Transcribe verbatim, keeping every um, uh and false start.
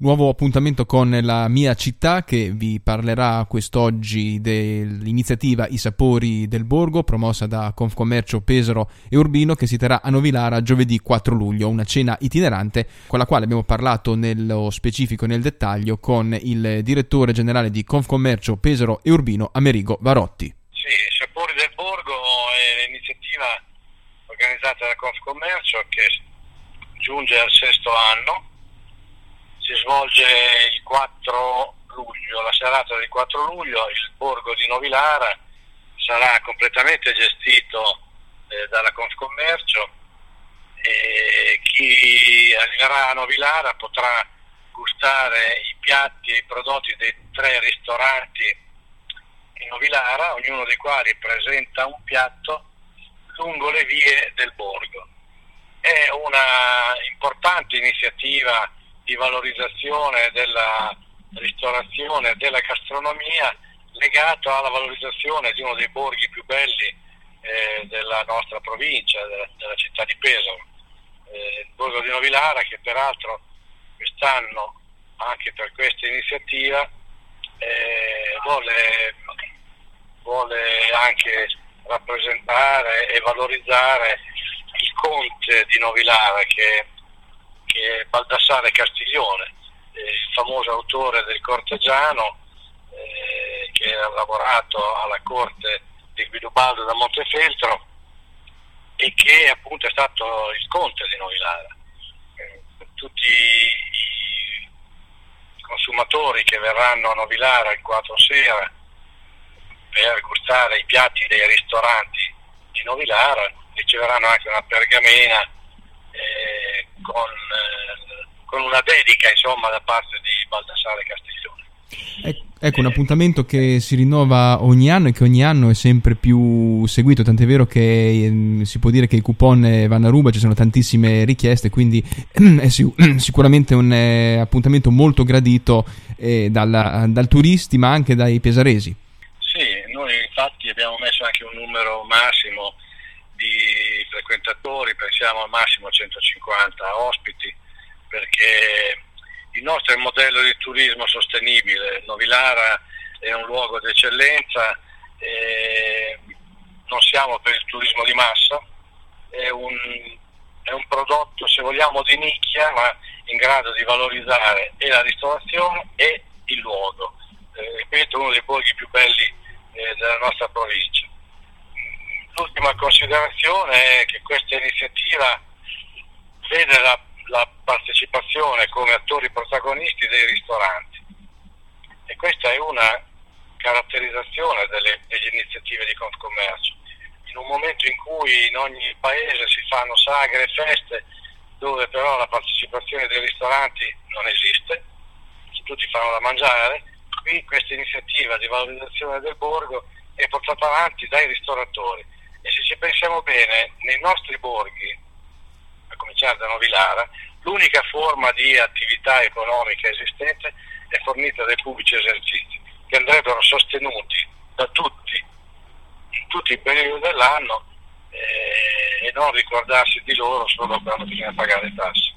Nuovo appuntamento con la mia città, che vi parlerà quest'oggi dell'iniziativa I Sapori del Borgo, promossa da Confcommercio Pesaro e Urbino, che si terrà a Novilara giovedì quattro luglio, una cena itinerante con la quale abbiamo parlato nello specifico e nel dettaglio con il direttore generale di Confcommercio Pesaro e Urbino, Amerigo Varotti. Sì, I Sapori del Borgo è l'iniziativa organizzata da Confcommercio che giunge al sesto anno. Si svolge il quattro luglio, la serata del quattro luglio. Il borgo di Novilara sarà completamente gestito eh, dalla Confcommercio e chi arriverà a Novilara potrà gustare i piatti e i prodotti dei tre ristoranti in Novilara, ognuno dei quali presenta un piatto lungo le vie del borgo. È una importante iniziativa di valorizzazione della ristorazione e della gastronomia, legato alla valorizzazione di uno dei borghi più belli eh, della nostra provincia, della, della città di Pesaro, eh, il borgo di Novilara, che peraltro quest'anno, anche per questa iniziativa, eh, vuole, vuole anche rappresentare e valorizzare il conte di Novilara, che che è Baldassare Castiglione, eh, il famoso autore del Cortegiano, eh, che ha lavorato alla corte di Guidobaldo da Montefeltro e che appunto è stato il conte di Novilara. Eh, tutti i consumatori che verranno a Novilara il quattro sera per gustare i piatti dei ristoranti di Novilara riceveranno anche una pergamena eh, con, eh, con una dedica, insomma, da parte di Baldassare Castiglione. Ecco, un appuntamento che si rinnova ogni anno e che ogni anno è sempre più seguito, tant'è vero che eh, si può dire che i coupon vanno a ruba, ci sono tantissime richieste, quindi è sic- sicuramente un eh, appuntamento molto gradito eh, dal, dal turisti ma anche dai pesaresi. Sì, noi infatti abbiamo messo anche un numero massimo di frequentatori, pensiamo al massimo centocinquanta ospiti, perché il nostro è un modello di turismo sostenibile. Novilara è un luogo d'eccellenza, e non siamo per il turismo di massa, è un, è un prodotto, se vogliamo, di nicchia, ma in grado di valorizzare e la ristorazione e il luogo. Eh, ripeto, uno dei borghi più belli eh, della nostra provincia. L'ultima considerazione è che questa iniziativa vede la, la partecipazione come attori protagonisti dei ristoranti, e questa è una caratterizzazione delle, delle iniziative di Confcommercio. In un momento in cui in ogni paese si fanno sagre e feste, dove però la partecipazione dei ristoranti non esiste, tutti fanno da mangiare, qui questa iniziativa di valorizzazione del borgo è portata avanti dai ristoratori. E se ci pensiamo bene, nei nostri borghi, a cominciare da Novilara, l'unica forma di attività economica esistente è fornita dai pubblici esercizi, che andrebbero sostenuti da tutti, in tutti i periodi dell'anno, eh, e non ricordarsi di loro solo quando bisogna pagare le tasse.